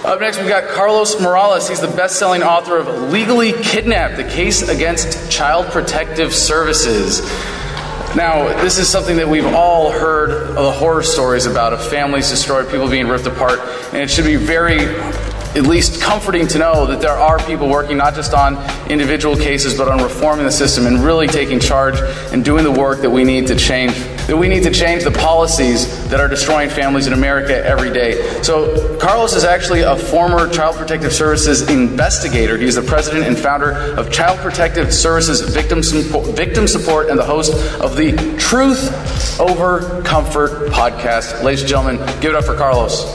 Up next, we've got Carlos Morales. He's the best-selling author of Legally Kidnapped, the Case Against Child Protective Services. Now, this is something that we've all heard the horror stories about, of families destroyed, people being ripped apart, and it should be very, at least, comforting to know that there are people working not just on individual cases, but on reforming the system and really taking charge and doing the work that we need to change. That we need to change the policies that are destroying families in America every day. So Carlos is actually a former Child Protective Services investigator. He's the president and founder of Child Protective Services Victim Support and the host of the Truth Over Comfort podcast. Ladies and gentlemen, give it up for Carlos.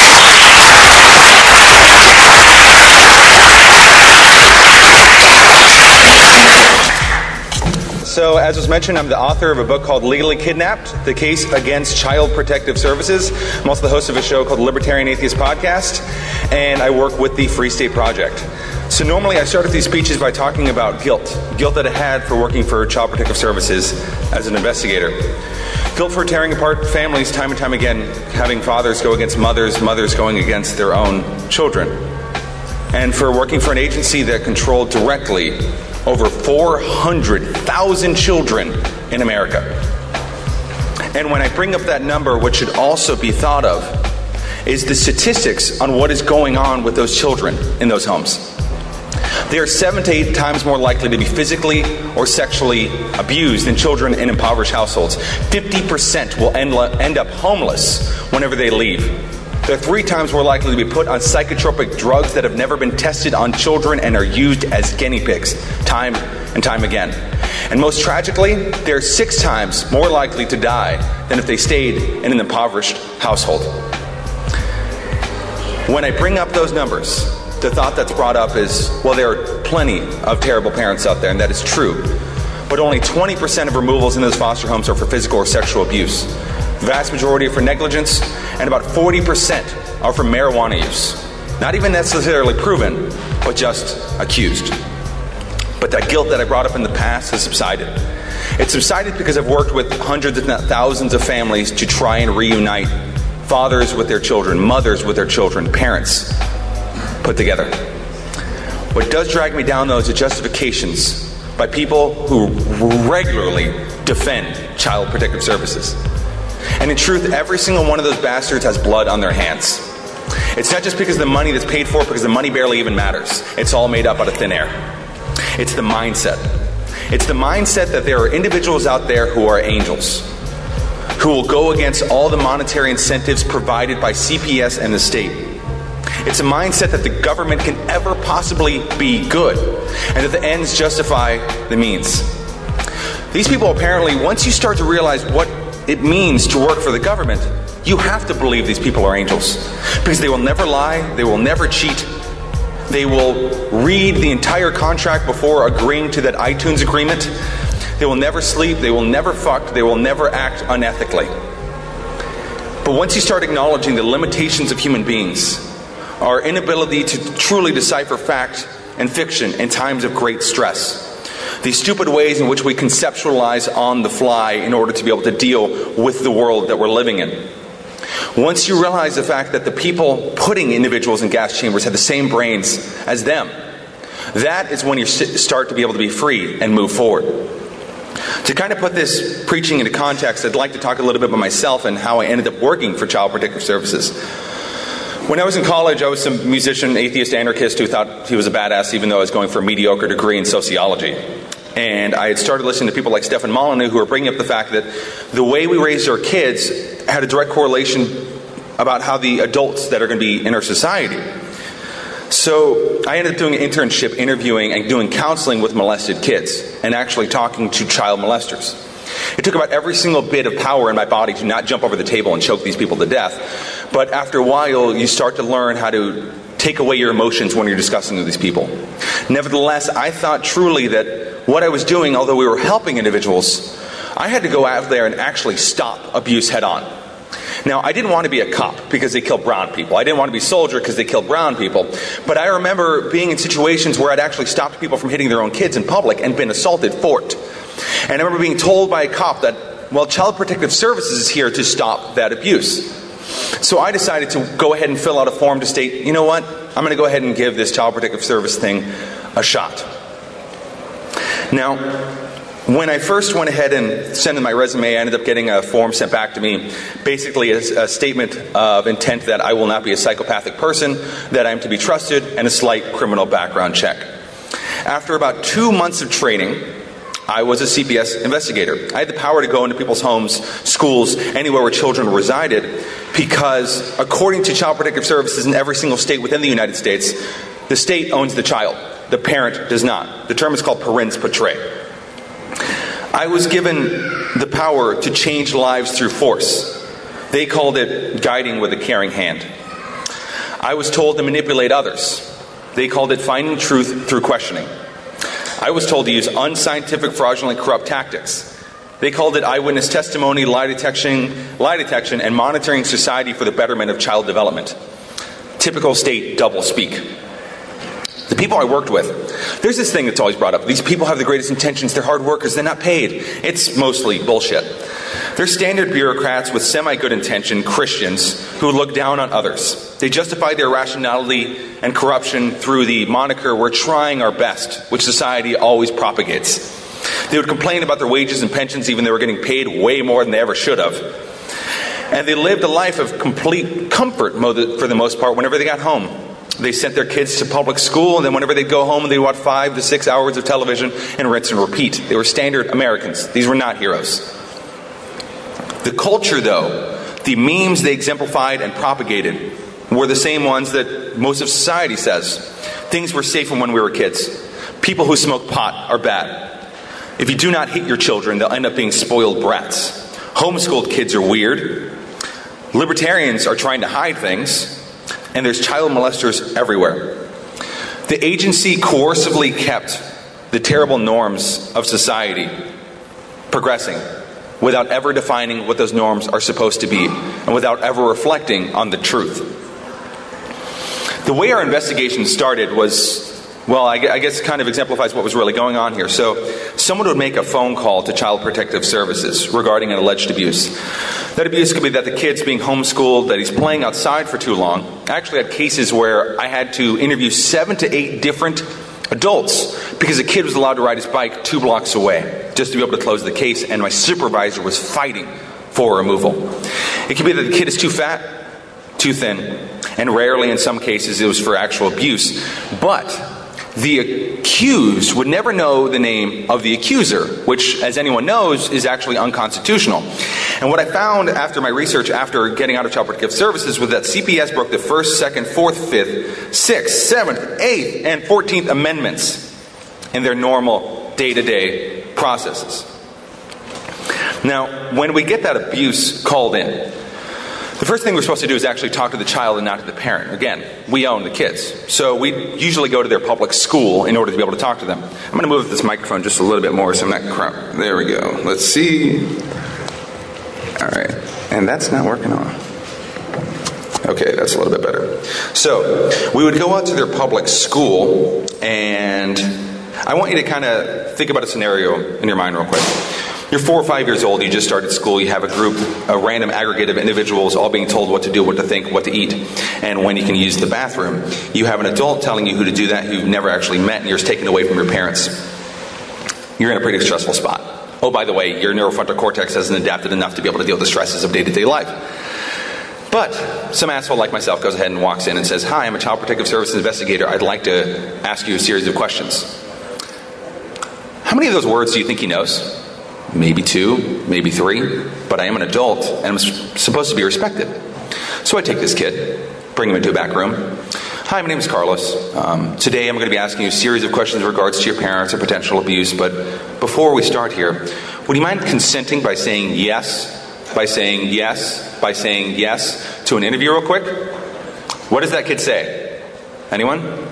So, as was mentioned, I'm the author of a book called Legally Kidnapped, the Case Against Child Protective Services. I'm also the host of a show called Libertarian Atheist Podcast, and I work with the Free State Project. So normally I start these speeches by talking about guilt that I had for working for Child Protective Services as an investigator. Guilt for tearing apart families time and time again, having fathers go against mothers, mothers going against their own children. And for working for an agency that controlled directly over 400,000 children in America. And when I bring up that number, what should also be thought of is the statistics on what is going on with those children in those homes. They are 7 to 8 times more likely to be physically or sexually abused than children in impoverished households. 50% will end up homeless whenever they leave. They're 3 times more likely to be put on psychotropic drugs that have never been tested on children and are used as guinea pigs time and time again. And most tragically, they're 6 times more likely to die than if they stayed in an impoverished household. When I bring up those numbers, the thought that's brought up is, well, there are plenty of terrible parents out there, and that is true. But only 20% of removals in those foster homes are for physical or sexual abuse. The vast majority are for negligence, and about 40% are for marijuana use. Not even necessarily proven, but just accused. But that guilt that I brought up in the past has subsided. It's subsided because I've worked with hundreds, if not thousands, of families to try and reunite fathers with their children, mothers with their children, parents put together. What does drag me down, though, is the justifications by people who regularly defend Child Protective Services. And in truth, every single one of those bastards has blood on their hands. It's not just because of the money that's paid for, because the money barely even matters. It's all made up out of thin air. It's the mindset. It's the mindset that there are individuals out there who are angels, who will go against all the monetary incentives provided by CPS and the state. It's a mindset that the government can ever possibly be good, and that the ends justify the means. These people apparently, once you start to realize what it means to work for the government, you have to believe these people are angels. Because they will never lie, they will never cheat, they will read the entire contract before agreeing to that iTunes agreement, they will never sleep, they will never fuck, they will never act unethically. But once you start acknowledging the limitations of human beings, our inability to truly decipher fact and fiction in times of great stress, these stupid ways in which we conceptualize on the fly in order to be able to deal with the world that we're living in. Once you realize the fact that the people putting individuals in gas chambers have the same brains as them, that is when you start to be able to be free and move forward. To kind of put this preaching into context, I'd like to talk a little bit about myself and how I ended up working for Child Protective Services. When I was in college, I was some musician, atheist, anarchist who thought he was a badass even though I was going for a mediocre degree in sociology. And I had started listening to people like Stefan Molyneux who were bringing up the fact that the way we raised our kids had a direct correlation about how the adults that are going to be in our society. So I ended up doing an internship interviewing and doing counseling with molested kids and actually talking to child molesters. It took about every single bit of power in my body to not jump over the table and choke these people to death. But after a while, you start to learn how to take away your emotions when you're discussing with these people. Nevertheless, I thought truly that what I was doing, although we were helping individuals, I had to go out there and actually stop abuse head on. Now, I didn't want to be a cop because they killed brown people. I didn't want to be a soldier because they killed brown people. But I remember being in situations where I'd actually stopped people from hitting their own kids in public and been assaulted for it. And I remember being told by a cop that, well, Child Protective Services is here to stop that abuse. So I decided to go ahead and fill out a form to state, you know what, I'm going to go ahead and give this Child Protective Service thing a shot. Now, when I first went ahead and sent in my resume, I ended up getting a form sent back to me, basically a statement of intent that I will not be a psychopathic person, that I'm to be trusted, and a slight criminal background check. After about 2 months of training, I was a CPS investigator. I had the power to go into people's homes, schools, anywhere where children resided, because according to Child Protective Services in every single state within the United States, the state owns the child. The parent does not. The term is called parens patriae. I was given the power to change lives through force. They called it guiding with a caring hand. I was told to manipulate others. They called it finding truth through questioning. I was told to use unscientific, fraudulent, corrupt tactics. They called it eyewitness testimony, lie detection, and monitoring society for the betterment of child development. Typical state doublespeak. The people I worked with, there's this thing that's always brought up. These people have the greatest intentions. They're hard workers. They're not paid. It's mostly bullshit. They're standard bureaucrats with semi-good intention Christians who look down on others. They justify their irrationality and corruption through the moniker, we're trying our best, which society always propagates. They would complain about their wages and pensions even though they were getting paid way more than they ever should have. And they lived a life of complete comfort for the most part whenever they got home. They sent their kids to public school, and then whenever they'd go home, they'd watch 5 to 6 hours of television and rinse and repeat. They were standard Americans. These were not heroes. The culture, though, the memes they exemplified and propagated were the same ones that most of society says. Things were safe from when we were kids. People who smoke pot are bad. If you do not hit your children, they'll end up being spoiled brats. Homeschooled kids are weird. Libertarians are trying to hide things. And there's child molesters everywhere. The agency coercively kept the terrible norms of society progressing without ever defining what those norms are supposed to be and without ever reflecting on the truth. The way our investigation started was, well, I guess kind of exemplifies what was really going on here. So someone would make a phone call to Child Protective Services regarding an alleged abuse. That abuse could be that the kid's being homeschooled, that he's playing outside for too long. I actually had cases where I had to interview 7 to 8 different adults because a kid was allowed to ride his bike 2 blocks away just to be able to close the case, and my supervisor was fighting for removal. It could be that the kid is too fat, too thin, and rarely in some cases it was for actual abuse. But the accused would never know the name of the accuser, which, as anyone knows, is actually unconstitutional. And what I found after my research, after getting out of Child Protective Services, was that CPS broke the 1st, 2nd, 4th, 5th, 6th, 7th, 8th, and 14th Amendments in their normal day-to-day processes. Now, when we get that abuse called in, the first thing we're supposed to do is actually talk to the child and not to the parent. Again, we own the kids. So we usually go to their public school in order to be able to talk to them. I'm going to move this microphone just a little bit more so I'm not there we go. Let's see. All right. And that's not working on. Okay, that's a little bit better. So we would go out to their public school, and I want you to kind of think about a scenario in your mind real quick. You're 4 or 5 years old, you just started school, you have a group, a random aggregate of individuals all being told what to do, what to think, what to eat, and when you can use the bathroom. You have an adult telling you who to do that who you've never actually met, and you're taken away from your parents. You're in a pretty stressful spot. Oh, by the way, your neurofrontal cortex hasn't adapted enough to be able to deal with the stresses of day-to-day life. But some asshole like myself goes ahead and walks in and says, "Hi, I'm a Child Protective Services investigator. I'd like to ask you a series of questions." How many of those words do you think he knows? Maybe 2, maybe 3, but I am an adult and I'm supposed to be respected. So I take this kid, bring him into a back room. "Hi, my name is Carlos. Today I'm going to be asking you a series of questions in regards to your parents or potential abuse, but before we start here, would you mind consenting by saying yes, by saying yes, by saying yes to an interview real quick?" What does that kid say? Anyone?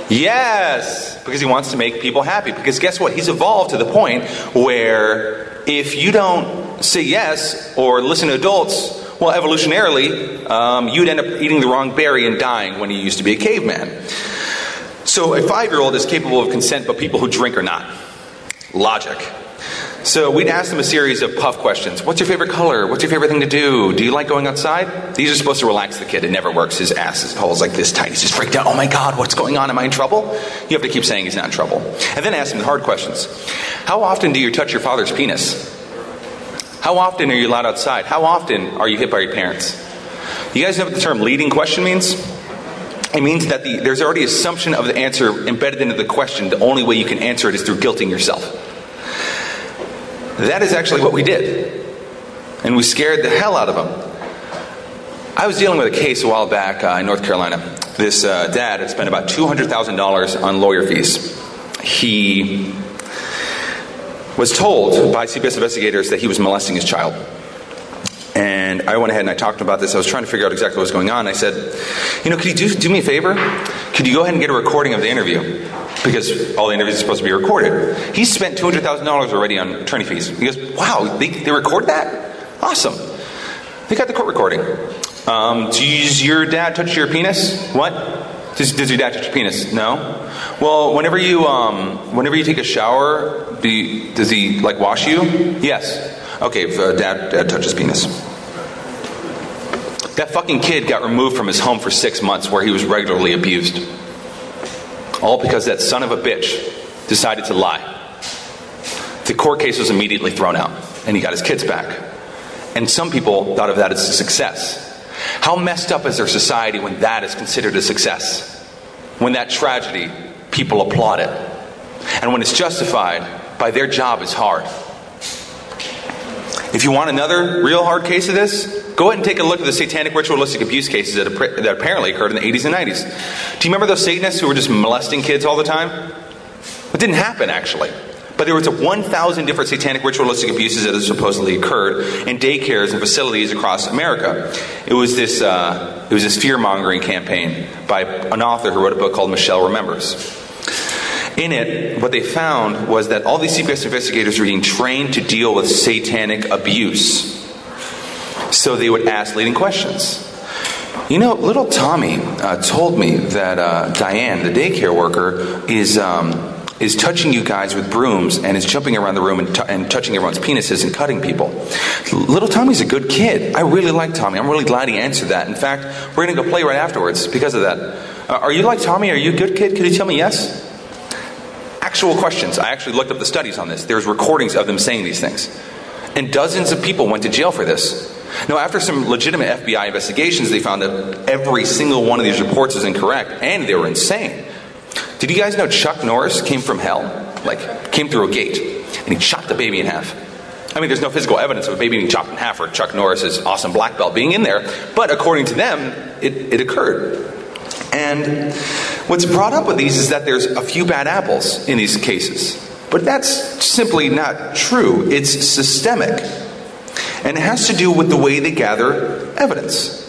Yes! Because he wants to make people happy. Because guess what? He's evolved to the point where if you don't say yes or listen to adults, well, evolutionarily, you'd end up eating the wrong berry and dying when you used to be a caveman. So a 5-year-old is capable of consent, but people who drink are not. Logic. So we'd ask them a series of puff questions. What's your favorite color? What's your favorite thing to do? Do you like going outside? These are supposed to relax the kid. It never works. His ass is holes like this tight. He's just freaked out. Oh my God, what's going on? Am I in trouble? You have to keep saying he's not in trouble. And then ask him the hard questions. How often do you touch your father's penis? How often are you allowed outside? How often are you hit by your parents? You guys know what the term leading question means? It means that there's already assumption of the answer embedded into the question. The only way you can answer it is through guilting yourself. That is actually what we did. And we scared the hell out of them. I was dealing with a case a while back in North Carolina. This dad had spent about $200,000 on lawyer fees. He was told by CPS investigators that he was molesting his child. And I went ahead and I talked about this. I was trying to figure out exactly what was going on. I said, could you do me a favor? Could you go ahead and get a recording of the interview? Because all the interviews are supposed to be recorded. He spent $200,000 already on attorney fees. He goes, wow, they record that? Awesome. They got the court recording. Does your dad touch your penis? What? Does your dad touch your penis? No. Well, whenever you take a shower, does he wash you? Yes. Okay, dad touches penis. That fucking kid got removed from his home for 6 months where he was regularly abused. All because that son of a bitch decided to lie. The court case was immediately thrown out, and he got his kids back. And some people thought of that as a success. How messed up is our society when that is considered a success? When that tragedy, people applaud it. And when it's justified by their job is hard. If you want another real hard case of this, go ahead and take a look at the satanic ritualistic abuse cases that apparently occurred in the 80s and 90s. Do you remember those Satanists who were just molesting kids all the time? It didn't happen, actually. But there was 1,000 different satanic ritualistic abuses that had supposedly occurred in daycares and facilities across America. It was this fear-mongering campaign by an author who wrote a book called Michelle Remembers. In it, what they found was that all these CPS investigators were being trained to deal with satanic abuse. So they would ask leading questions. Little Tommy told me that Diane, the daycare worker, is touching you guys with brooms and is jumping around the room and touching everyone's penises and cutting people. Little Tommy's a good kid. I really like Tommy. I'm really glad he answered that. In fact, we're going to go play right afterwards because of that. Are you like Tommy? Are you a good kid? Could you tell me yes? Actual questions. I actually looked up the studies on this. There's recordings of them saying these things. And dozens of people went to jail for this. Now, after some legitimate FBI investigations, they found that every single one of these reports is incorrect, and they were insane. Did you guys know Chuck Norris came from hell? Came through a gate, and he chopped the baby in half. I mean, there's no physical evidence of a baby being chopped in half or Chuck Norris's awesome black belt being in there, but according to them, it occurred. And what's brought up with these is that there's a few bad apples in these cases. But that's simply not true. It's systemic. And it has to do with the way they gather evidence.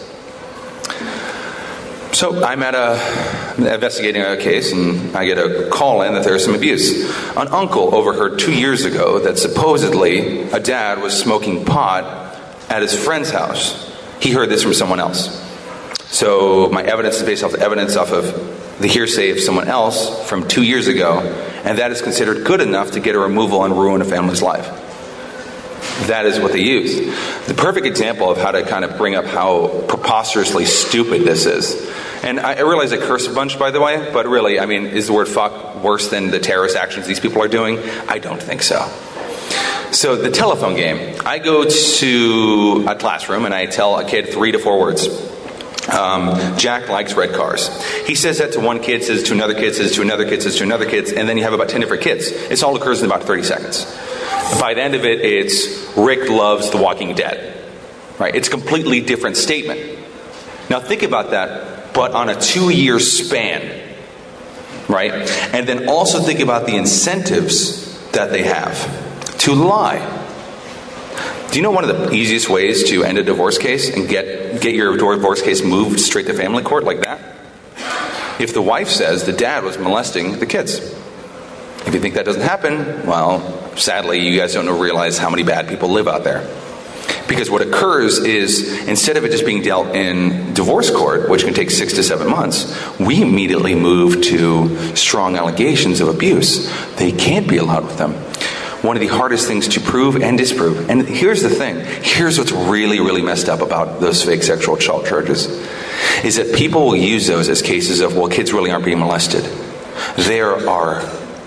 So I'm investigating a case, and I get a call in that there's some abuse. An uncle overheard 2 years ago that supposedly a dad was smoking pot at his friend's house. He heard this from someone else. So my evidence is based off the evidence off of the hearsay of someone else from 2 years ago, and that is considered good enough to get a removal and ruin a family's life. That is what they use. The perfect example of how to kind of bring up how preposterously stupid this is. And I realize I curse a bunch, by the way, but really, I mean, is the word fuck worse than the terrorist actions these people are doing? I don't think so. So the telephone game. I go to a classroom and I tell a kid 3 to 4 words. Jack likes red cars. He says that to one kid, says to another kid, says to another kid, says to another kid, and then you have about 10 different kids. It all occurs in about 30 seconds. By the end of it, it's Rick loves The Walking Dead. Right? It's a completely different statement. Now think about that, but on a 2-year span. Right? And then also think about the incentives that they have to lie. Do you know one of the easiest ways to end a divorce case and get your divorce case moved straight to family court like that? If the wife says the dad was molesting the kids. If you think that doesn't happen, well, sadly, you guys don't realize how many bad people live out there. Because what occurs is, instead of it just being dealt in divorce court, which can take 6 to 7 months, we immediately move to strong allegations of abuse. They can't be allowed with them. one of the hardest things to prove and disprove. And here's the thing. Here's what's really, really messed up about those fake sexual assault charges, is that people will use those as cases of, well, kids really aren't being molested. There are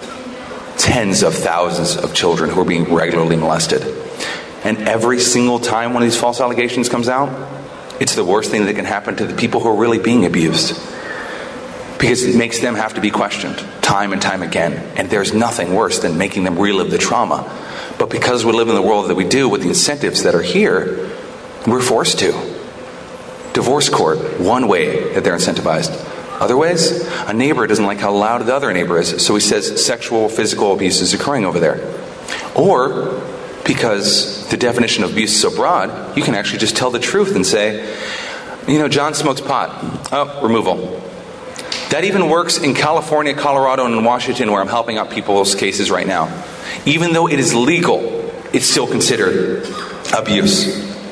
tens of thousands of children who are being regularly molested. And every single time one of these false allegations comes out, it's the worst thing that can happen to the people who are really being abused. Because it makes them have to be questioned time and time again. And there's nothing worse than making them relive the trauma. But because we live in the world that we do with the incentives that are here, we're forced to. Divorce court, one way that they're incentivized. Other ways, a neighbor doesn't like how loud the other neighbor is, so he says sexual, physical abuse is occurring over there. Or, because the definition of abuse is so broad, you can actually just tell the truth and say, John smokes pot. Oh, removal. That even works in California, Colorado, and in Washington, where I'm helping out people's cases right now. Even though it is legal, it's still considered abuse.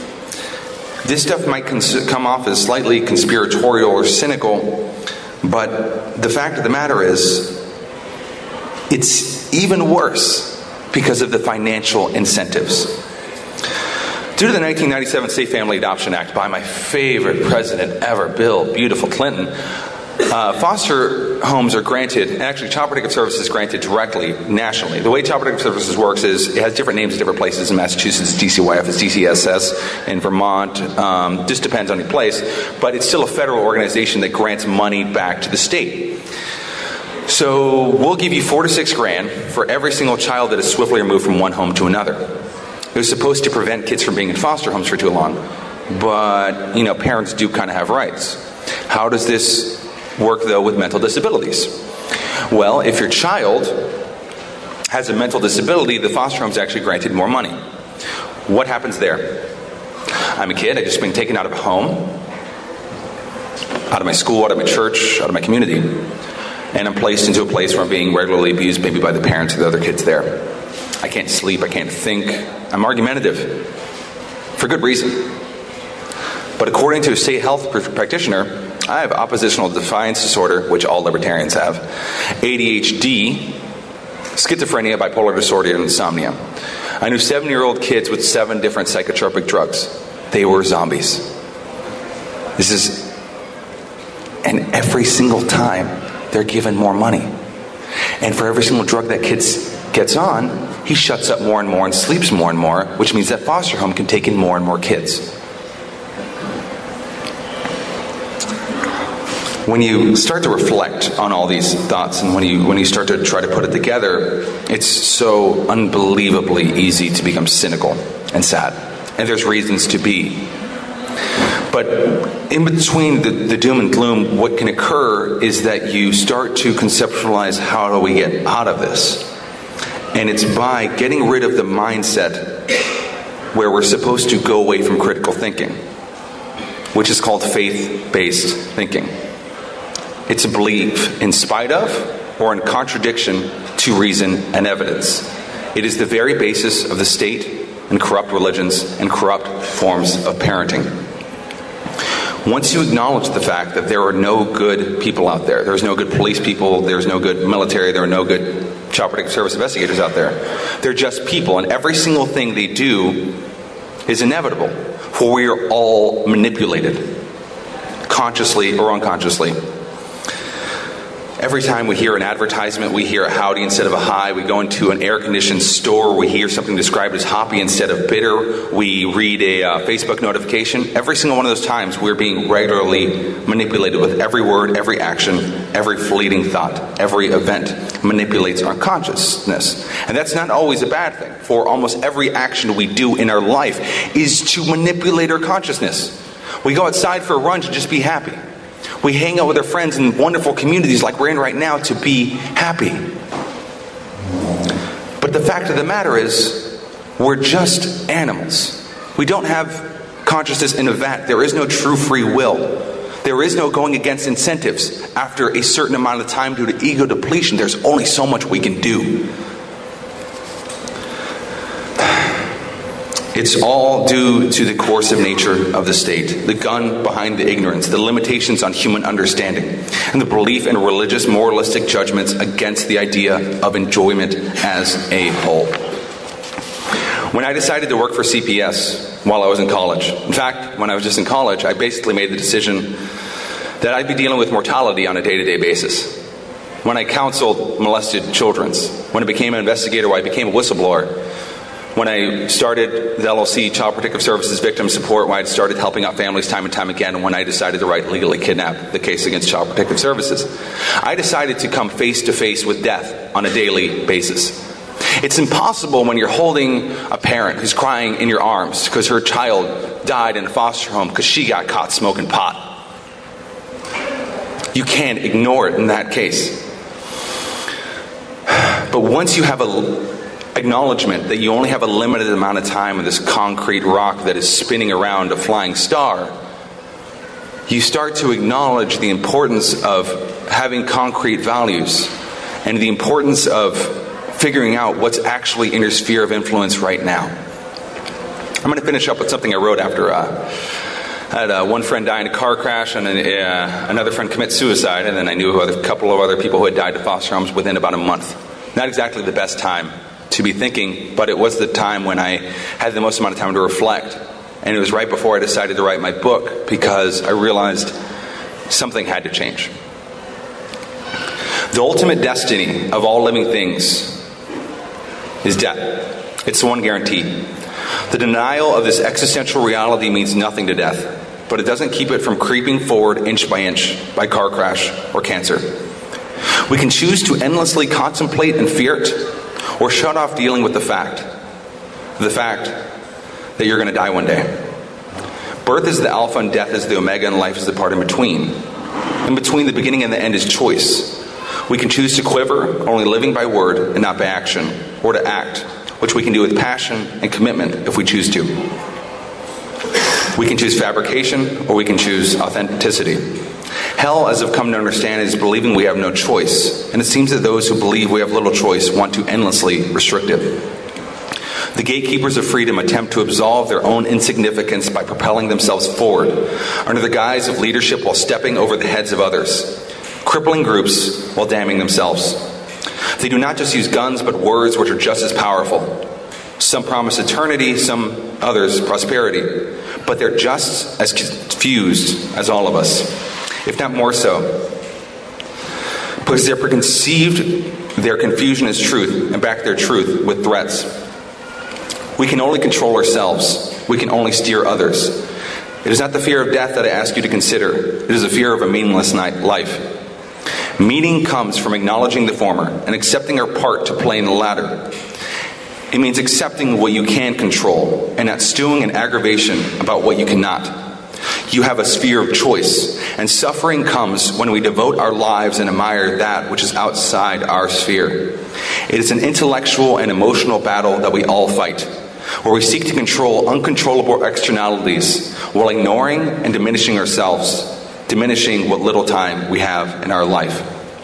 This stuff might come off as slightly conspiratorial or cynical, but the fact of the matter is, it's even worse because of the financial incentives. Due to the 1997 State Family Adoption Act by my favorite president ever, Bill Beautiful Clinton, foster homes are granted, and actually Child Protective Services is granted directly nationally. The way Child Protective Services works is it has different names in different places. In Massachusetts, it's DCYF, it's DCSS. In Vermont, just depends on your place. But it's still a federal organization that grants money back to the state. So we'll give you $4,000 to $6,000 for every single child that is swiftly removed from one home to another. It was supposed to prevent kids from being in foster homes for too long. But, parents do kind of have rights. How does this work, though, with mental disabilities? Well, if your child has a mental disability, the foster home is actually granted more money. What happens there? I'm a kid. I've just been taken out of a home, out of my school, out of my church, out of my community, and I'm placed into a place where I'm being regularly abused, maybe by the parents of the other kids there. I can't sleep. I can't think. I'm argumentative for good reason. But according to a state health practitioner, I have oppositional defiance disorder, which all libertarians have, ADHD, schizophrenia, bipolar disorder, and insomnia. I knew 7-year-old kids with 7 different psychotropic drugs. They were zombies. And every single time, they're given more money. And for every single drug that kid gets on, he shuts up more and more and sleeps more and more, which means that foster home can take in more and more kids. When you start to reflect on all these thoughts, and when you start to try to put it together, it's so unbelievably easy to become cynical and sad. And there's reasons to be. But in between the doom and gloom, what can occur is that you start to conceptualize, how do we get out of this? And it's by getting rid of the mindset where we're supposed to go away from critical thinking, which is called faith-based thinking. It's a belief in spite of or in contradiction to reason and evidence. It is the very basis of the state and corrupt religions and corrupt forms of parenting. Once you acknowledge the fact that there are no good people out there, there's no good police people, there's no good military, there are no good Child Protective Service investigators out there. They're just people, and every single thing they do is inevitable, for we are all manipulated, consciously or unconsciously. Every time we hear an advertisement, we hear a howdy instead of a hi. We go into an air-conditioned store, we hear something described as hoppy instead of bitter. We read a Facebook notification. Every single one of those times, we're being regularly manipulated with every word, every action, every fleeting thought. Every event manipulates our consciousness. And that's not always a bad thing, for almost every action we do in our life is to manipulate our consciousness. We go outside for a run to just be happy. We hang out with our friends in wonderful communities like we're in right now to be happy. But the fact of the matter is, we're just animals. We don't have consciousness in a vat. There is no true free will. There is no going against incentives. After a certain amount of time due to ego depletion, there's only so much we can do. It's all due to the coercive nature of the state, the gun behind the ignorance, the limitations on human understanding, and the belief in religious, moralistic judgments against the idea of enjoyment as a whole. When I decided to work for CPS while I was in college, in fact, when I was just in college, I basically made the decision that I'd be dealing with mortality on a day-to-day basis. When I counseled molested children, when I became an investigator, I became a whistleblower. When I started the LLC, Child Protective Services Victim Support, when I started helping out families time and time again, and when I decided to write Legally Kidnapped, the case against Child Protective Services, I decided to come face to face with death on a daily basis. It's impossible when you're holding a parent who's crying in your arms because her child died in a foster home because she got caught smoking pot. You can't ignore it in that case. But once you have a acknowledgement that you only have a limited amount of time in this concrete rock that is spinning around a flying star, you start to acknowledge the importance of having concrete values and the importance of figuring out what's actually in your sphere of influence right now. I'm going to finish up with something I wrote after I had one friend die in a car crash and another friend commit suicide, and then I knew a couple of other people who had died in foster homes within about a month. Not exactly the best time to be thinking, but it was the time when I had the most amount of time to reflect. And it was right before I decided to write my book because I realized something had to change. The ultimate destiny of all living things is death. It's the one guarantee. The denial of this existential reality means nothing to death, but it doesn't keep it from creeping forward inch by car crash or cancer. We can choose to endlessly contemplate and fear it, or shut off dealing with the fact that you're going to die one day. Birth is the alpha and death is the omega, and life is the part in between. In between the beginning and the end is choice. We can choose to quiver, only living by word and not by action, or to act, which we can do with passion and commitment if we choose to. We can choose fabrication, or we can choose authenticity. Hell, as I've come to understand, is believing we have no choice. And it seems that those who believe we have little choice want to endlessly restrict it. The gatekeepers of freedom attempt to absolve their own insignificance by propelling themselves forward under the guise of leadership while stepping over the heads of others, crippling groups while damning themselves. They do not just use guns, but words which are just as powerful. Some promise eternity, some others prosperity. But they're just as confused as all of us, if not more so, because they're preconceived their confusion as truth and back their truth with threats. We can only control ourselves. We can only steer others. It is not the fear of death that I ask you to consider. It is the fear of a meaningless life. Meaning comes from acknowledging the former and accepting our part to play in the latter. It means accepting what you can control and not stewing in aggravation about what you cannot. You have a sphere of choice, and suffering comes when we devote our lives and admire that which is outside our sphere. It is an intellectual and emotional battle that we all fight, where we seek to control uncontrollable externalities while ignoring and diminishing ourselves, diminishing what little time we have in our life.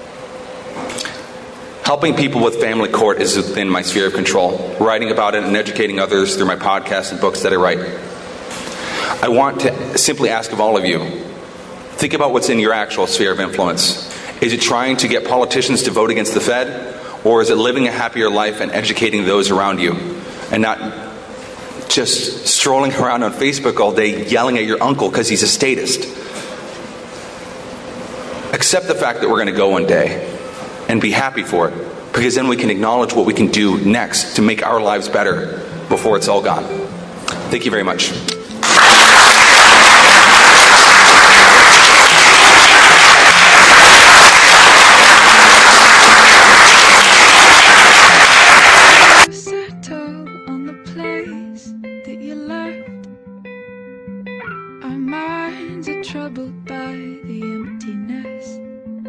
Helping people with family court is within my sphere of control. Writing about it and educating others through my podcasts and books that I write. I want to simply ask of all of you, think about what's in your actual sphere of influence. Is it trying to get politicians to vote against the Fed? Or is it living a happier life and educating those around you? And not just strolling around on Facebook all day yelling at your uncle because he's a statist. Accept the fact that we're going to go one day and be happy for it, because then we can acknowledge what we can do next to make our lives better before it's all gone. Thank you very much. Troubled by the emptiness.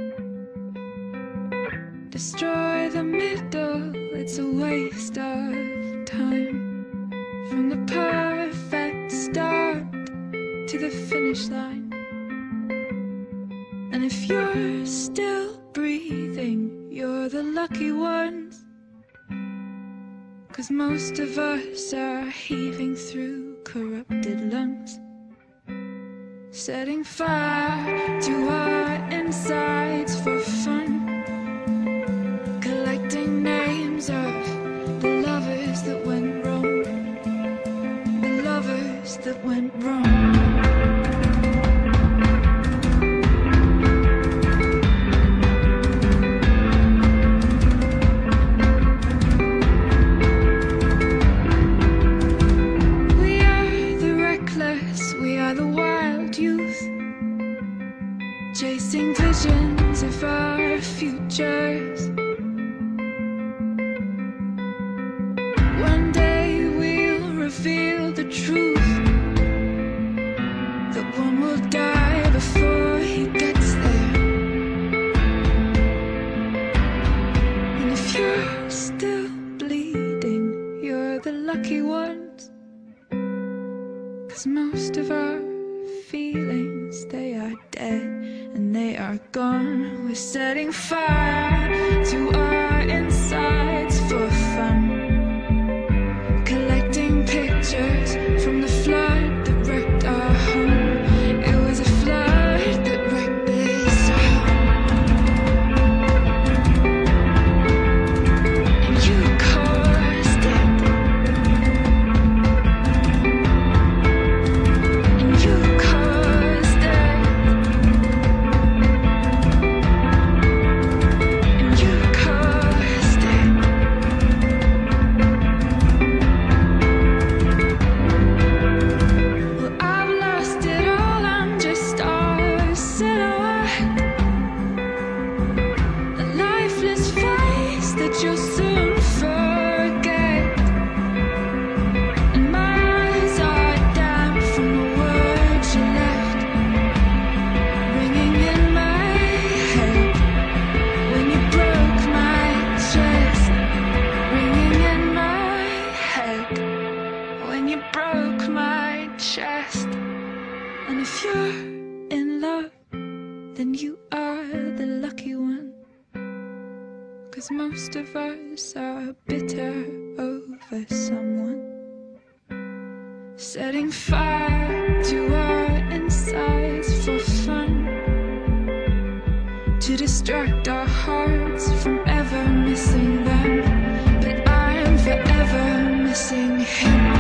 Destroy the middle, it's a waste of time. From the perfect start to the finish line. And if you're still breathing, you're the lucky ones. 'Cause most of us are heaving through corrupted lungs. Setting fire to our insides for fun. Collecting names of the lovers that went wrong. things that went wrong. Chasing visions of our futures. One day we'll reveal the truth, that one will die before he gets there. And if you're still bleeding, you're the lucky ones, 'cause most of our feelings, they are dead and they are gone. We're setting fire to our insides for fun, collecting pictures from the flood that wrecked our home. It was a flood that wrecked this home. And you caused it. And you caused it. And you caused it. Well, I've lost it all, I'm just a silhouette, a lifeless face that you'll soon forget. And my eyes are damp from the words you left, ringing in my head when you broke my chest, ringing in my head when you broke my chest. And if you're in love, then you are the lucky one, 'cause most of us are bitter over someone. Setting fire to our insides for fun, to distract our hearts from ever missing them. But I'm forever missing him.